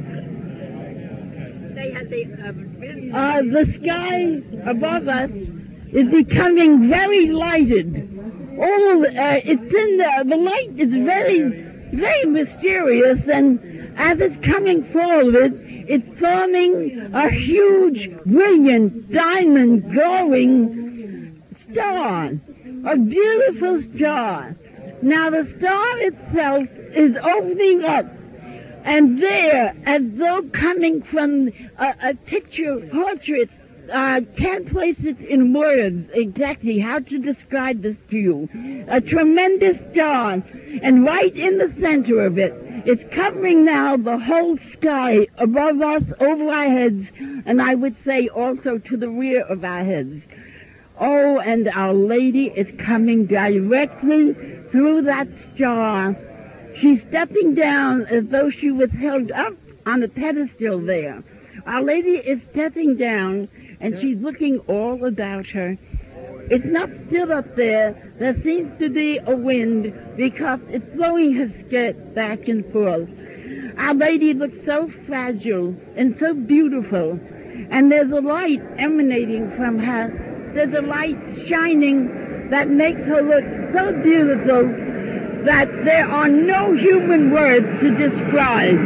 The sky above us is becoming very lighted. It's in the light is very, very mysterious, and as it's coming forward, it's forming a huge, brilliant, diamond, glowing star, a beautiful star. Now the star itself is opening up, and there, as though coming from a picture, portrait, can't place it in words exactly how to describe this to you. A tremendous star, and right in the center of it, it's covering now the whole sky above us, over our heads, and I would say also to the rear of our heads. Oh, and Our Lady is coming directly through that star. She's stepping down as though she was held up on a pedestal there. Our Lady is stepping down, and she's looking all about her. It's not still up there. There seems to be a wind because it's blowing her skirt back and forth. Our Lady looks so fragile and so beautiful, and there's a light emanating from her. There's a light shining that makes her look so beautiful that there are no human words to describe.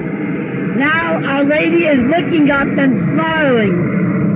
Now Our Lady is looking up and smiling.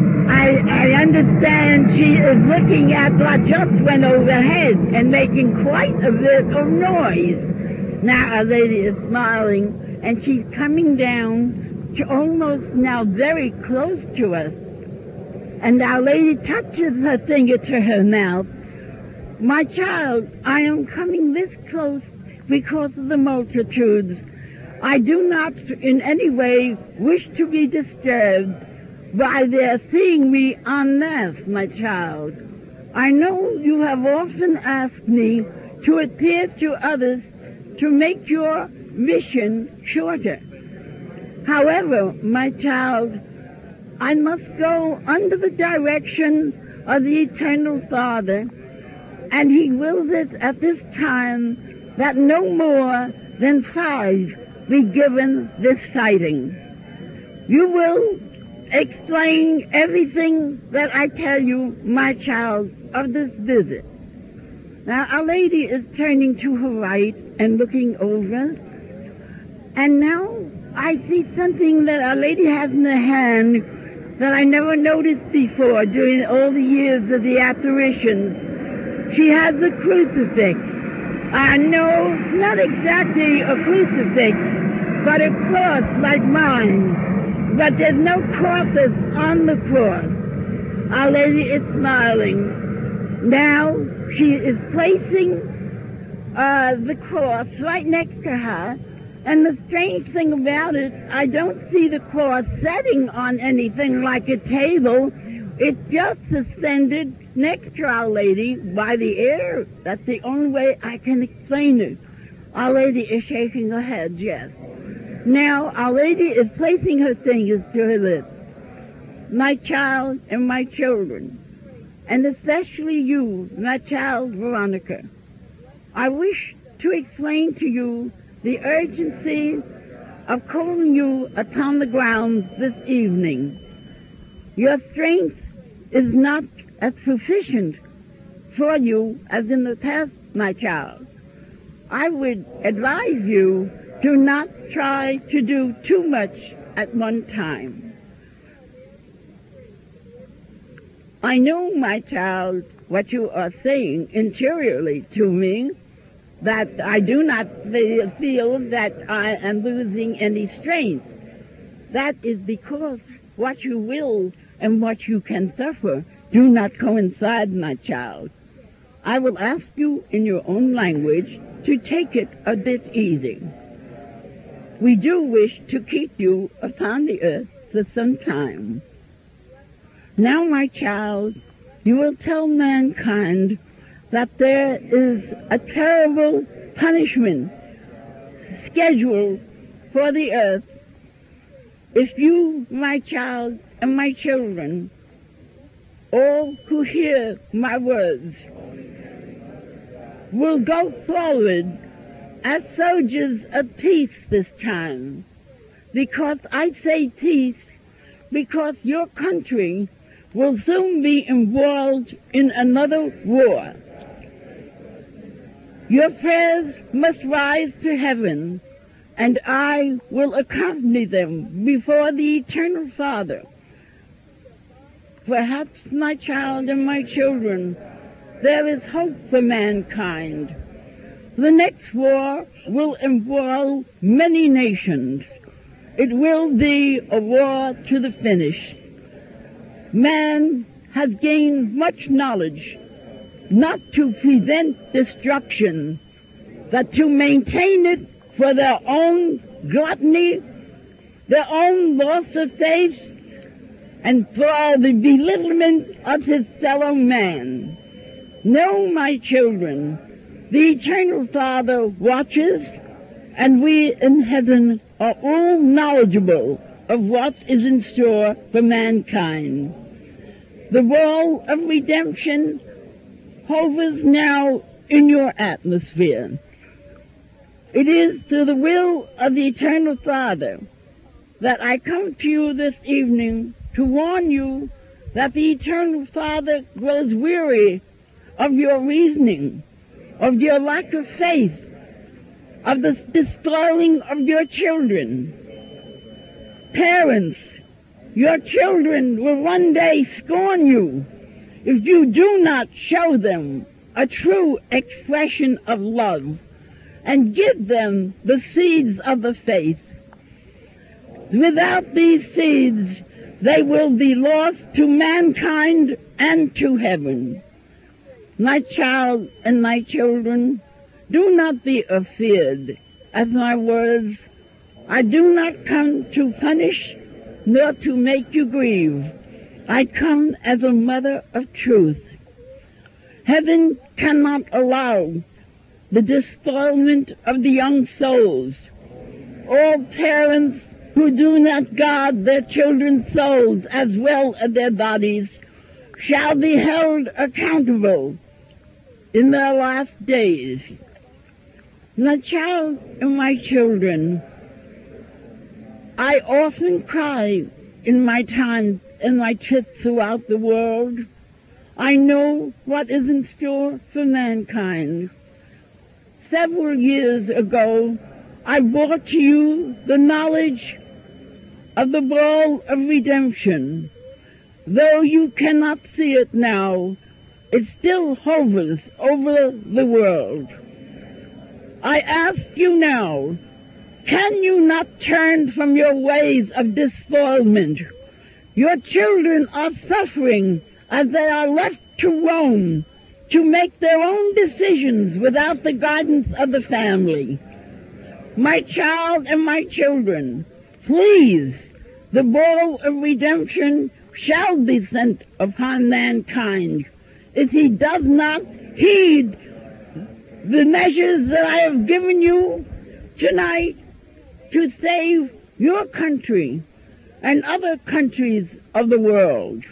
I understand she is looking at what just went overhead and making quite a bit of noise. Now Our Lady is smiling, and she's coming down to almost now very close to us. And Our Lady touches her finger to her mouth. My child, I am coming this close because of the multitudes. I do not in any way wish to be disturbed by their seeing me en masse, my child. I know you have often asked me to appear to others to make your mission shorter. However, my child, I must go under the direction of the Eternal Father, and He wills it at this time that no more than 5 be given this sighting. You will explain everything that I tell you, my child, of this visit. Now, Our Lady is turning to her right and looking over, and now I see something that Our Lady has in her hand that I never noticed before during all the years of the apparitions. She has a crucifix. No, not exactly a crucifix, but a cross like mine. But there's no crosses on the cross. Our Lady is smiling. Now she is placing the cross right next to her. And the strange thing about it, I don't see the cross setting on anything like a table. It's just suspended next to Our Lady by the air. That's the only way I can explain it. Our Lady is shaking her head, yes. Now, Our Lady is placing her fingers to her lips. My child and my children, and especially you, my child Veronica, I wish to explain to you the urgency of calling you upon the ground this evening. Your strength is not as sufficient for you as in the past, my child. I would advise you to not try to do too much at one time. I know, my child, what you are saying interiorly to me, that I do not feel that I am losing any strength. That is because what you will and what you can suffer do not coincide, my child. I will ask you in your own language to take it a bit easy. We do wish to keep you upon the earth for some time. Now, my child, you will tell mankind that there is a terrible punishment scheduled for the earth if you, my child, and my children, all who hear my words, will go forward as soldiers of peace this time. because I say peace, because your country will soon be involved in another war. Your prayers must rise to heaven, and I will accompany them before the Eternal Father. Perhaps, my child and my children, there is hope for mankind. The next war will involve many nations. It will be a war to the finish. Man has gained much knowledge, not to prevent destruction, but to maintain it for their own gluttony, their own loss of faith, and for the belittlement of his fellow man. No, my children, the Eternal Father watches, and we in heaven are all knowledgeable of what is in store for mankind. The wall of redemption hovers now in your atmosphere. It is to the will of the Eternal Father that I come to you this evening to warn you that the Eternal Father grows weary of your reasoning, of your lack of faith, of the destroying of your children. Parents, your children will one day scorn you if you do not show them a true expression of love and give them the seeds of the faith. Without these seeds, they will be lost to mankind and to heaven. My child and my children, do not be afeard at my words. I do not come to punish nor to make you grieve. I come as a mother of truth. Heaven cannot allow the despoilment of the young souls. All parents who do not guard their children's souls as well as their bodies shall be held accountable in their last days. My child and my children, I often cry in my time and my trips throughout the world. I know what is in store for mankind. Several years ago, I brought to you the knowledge of the ball of redemption. Though you cannot see it now, it still hovers over the world. I ask you now, can you not turn from your ways of despoilment? Your children are suffering as they are left to roam, to make their own decisions without the guidance of the family. My child and my children, please, the ball of redemption shall be sent upon mankind if he does not heed the measures that I have given you tonight to save your country and other countries of the world.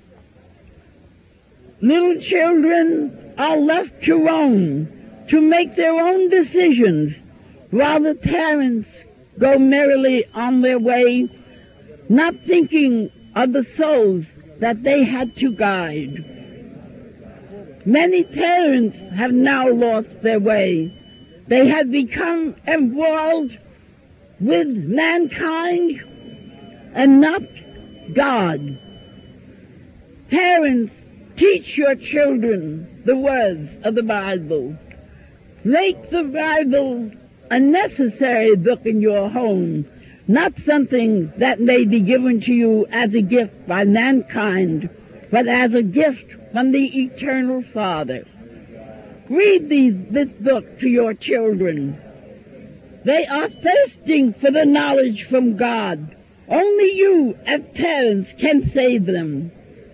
Little children are left to roam, to make their own decisions, while the parents go merrily on their way, not thinking of the souls that they had to guide. Many parents have now lost their way. They have become embroiled with mankind and not God. Parents, teach your children the words of the Bible. Make the Bible a necessary book in your home, not something that may be given to you as a gift by mankind, but as a gift from the Eternal Father. Read this book to your children. They are thirsting for the knowledge from God. Only you, as parents, can save them.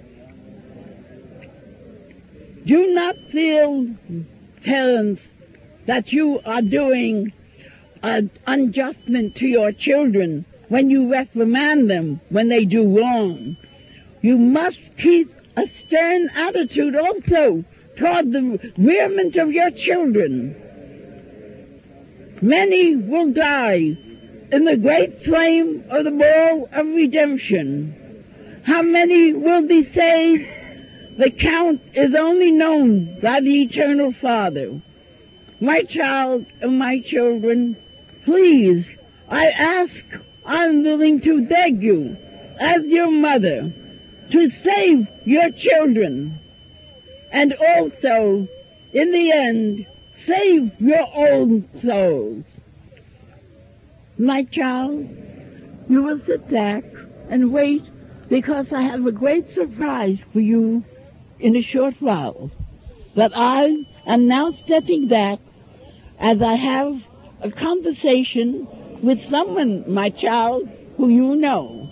Do not feel, parents, that you are doing an unjustment to your children when you reprimand them when they do wrong. You must keep a stern attitude also toward the rearment of your children. Many will die in the great flame of the ball of redemption. How many will be saved? The count is only known by the Eternal Father. My child and my children, please, I ask, I'm willing to beg you, as your mother, to save your children, and also, in the end, save your own souls. My child, you will sit back and wait, because I have a great surprise for you in a short while. But I am now stepping back as I have a conversation with someone, my child, who you know.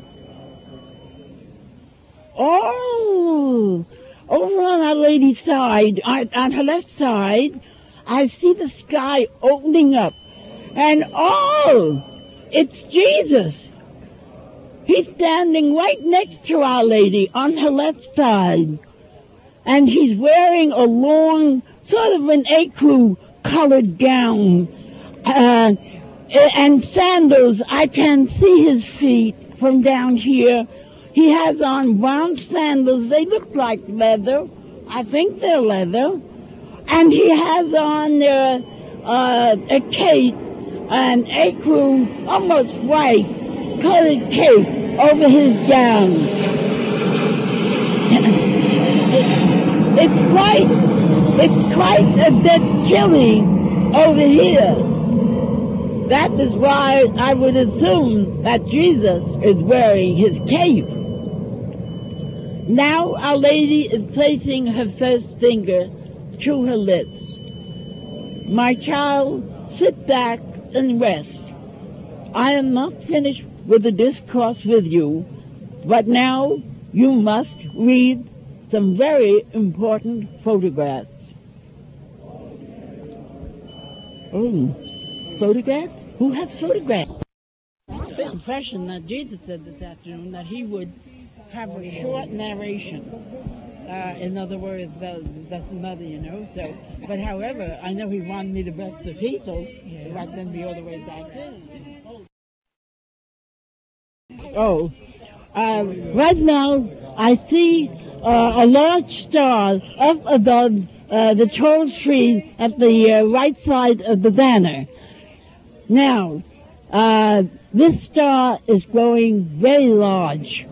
Oh, over on Our Lady's side, on her left side, I see the sky opening up. And oh, it's Jesus. He's standing right next to Our Lady on her left side. And he's wearing a long, sort of an ecru-colored gown and sandals. I can see his feet from down here. He has on brown sandals. They look like leather. I think they're leather. And he has on a cape, an ecru, almost white, colored cape over his gown. It's quite a bit chilly over here. That is why I would assume that Jesus is wearing his cape. Now Our Lady is placing her first finger to her lips. My child, sit back and rest. I am not finished with the discourse with you, but now you must read some very important photographs. Oh, photographs? Who has photographs? The impression that Jesus said this afternoon that he would have a short narration. In other words, that's another, you know. So, but however, I know he wanted me to bless the people, right then the other way back in. Oh, right now I see a large star up above the tall tree at the right side of the banner. Now, this star is growing very large,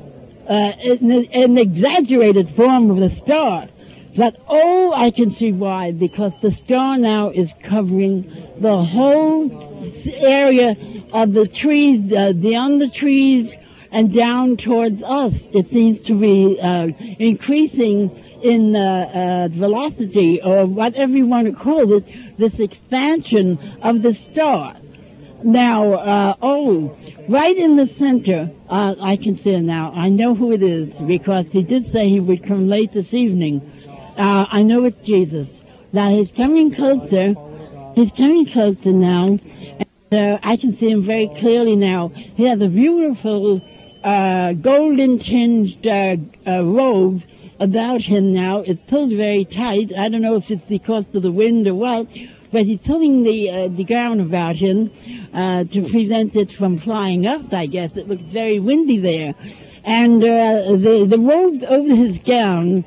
an exaggerated form of the star. But, oh, I can see why, because the star now is covering the whole area of the trees, beyond the trees, and down towards us. It seems to be increasing in velocity, or whatever you want to call it, this expansion of the star. Now, right in the center, I can see it now. I know who it is, because he did say he would come late this evening. I know it's Jesus. Now, he's coming closer. He's coming closer now. And, I can see him very clearly now. He has a beautiful golden-tinged robe about him now. It's pulled very tight. I don't know if it's because of the wind or what, but he's pulling the gown about him to prevent it from flying up, I guess. It looks very windy there. And the robe over his gown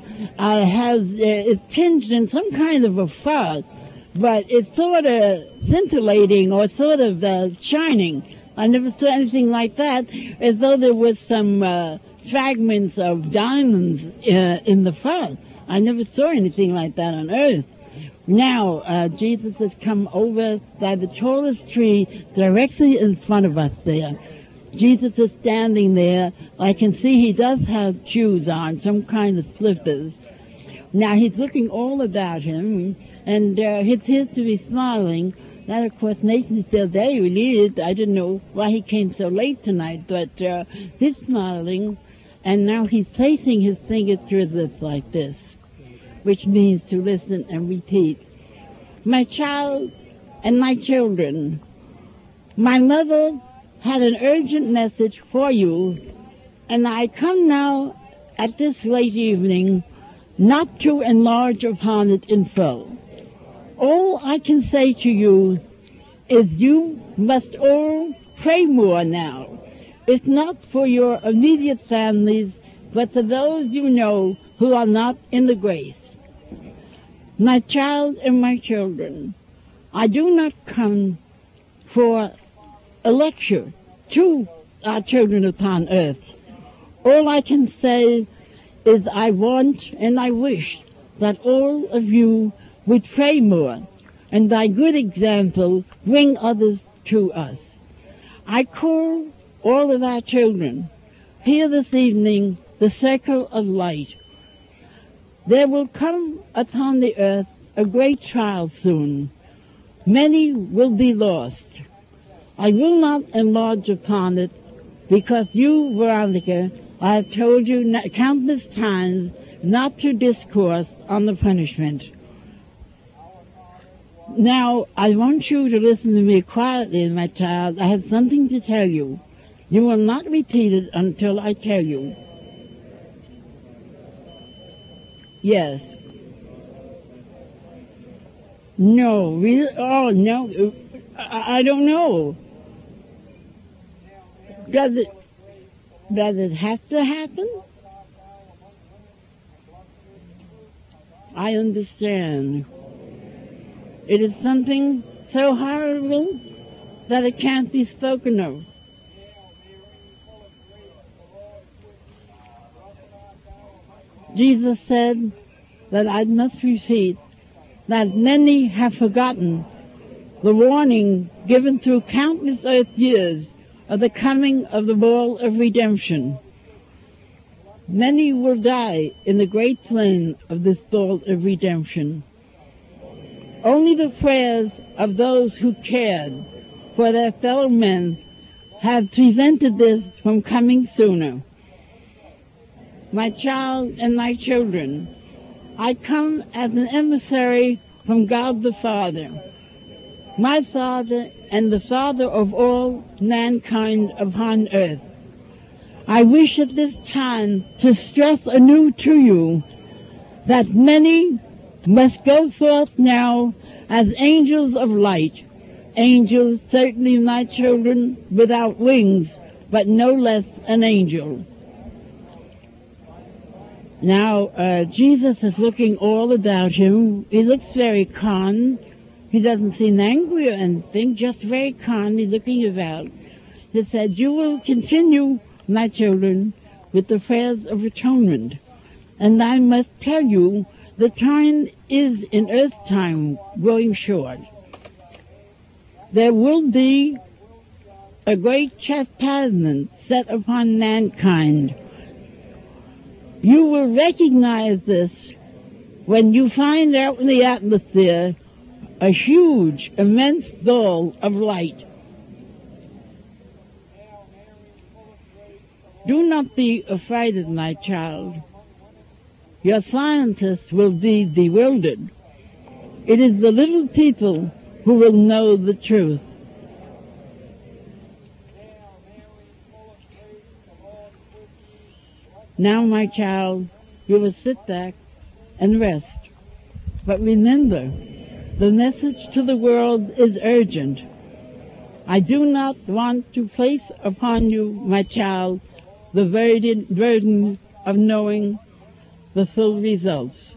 is tinged in some kind of a fur, but it's sort of scintillating or sort of shining. I never saw anything like that, as though there was some fragments of diamonds in the fur. I never saw anything like that on earth. Now, Jesus has come over by the tallest tree directly in front of us there. Jesus is standing there. I can see he does have shoes on, some kind of slippers. Now, he's looking all about him, and he appears to be smiling. That, of course, makes me feel very relieved. I didn't know why he came so late tonight, but he's smiling, and now he's placing his fingers to his lips like this, which means to listen and repeat. My child and my children, my mother had an urgent message for you, and I come now at this late evening not to enlarge upon it in full. All I can say to you is you must all pray more now. It's not for your immediate families, but for those you know who are not in the grace. My child and my children, I do not come for a lecture to our children upon earth. All I can say is I want and I wish that all of you would pray more, and by good example bring others to us. I call all of our children here this evening the circle of light. There will come upon the earth a great trial soon. Many will be lost. I will not enlarge upon it because you, Veronica, I have told you countless times not to discourse on the punishment. Now, I want you to listen to me quietly, my child. I have something to tell you. You will not repeat it until I tell you. Yes. No, really? Oh, no. I don't know. Does it have to happen? I understand. It is something so horrible that it can't be spoken of. Jesus said that I must repeat that many have forgotten the warning given through countless earth years of the coming of the ball of redemption. Many will die in the great flame of this ball of redemption. Only the prayers of those who cared for their fellow men have prevented this from coming sooner. My child and my children, I come as an emissary from God the Father, my Father and the Father of all mankind upon earth. I wish at this time to stress anew to you that many must go forth now as angels of light, angels, certainly my children, without wings, but no less an angel. Now, Jesus is looking all about him. He looks very calm. He doesn't seem angry or anything, just very calmly looking about. He said, you will continue, my children, with the prayers of atonement. And I must tell you, the time is in earth time growing short. There will be a great chastisement set upon mankind. You will recognize this when you find out in the atmosphere a huge, immense ball of light. Do not be afraid, my child. Your scientists will be bewildered. It is the little people who will know the truth. Now, my child, you will sit back and rest. But remember, the message to the world is urgent. I do not want to place upon you, my child, the burden of knowing the full results.